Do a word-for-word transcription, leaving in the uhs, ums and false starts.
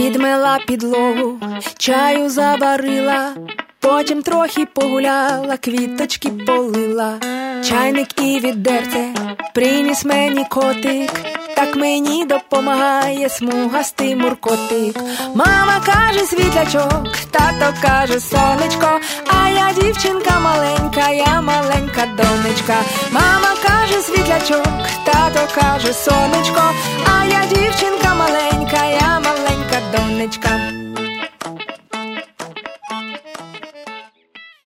підмила підлогу, чаю заварила, потім трохи погуляла, квіточки полила. Чайник і відерце приніс мені котик, так мені допомагає смугастий муркотик. Мама каже світлячок, тато каже сонечко, а я дівчинка маленька, я маленька донечка. Мама каже світлячок, тато каже сонечко, а я дівчинка маленька, я маленька донечка.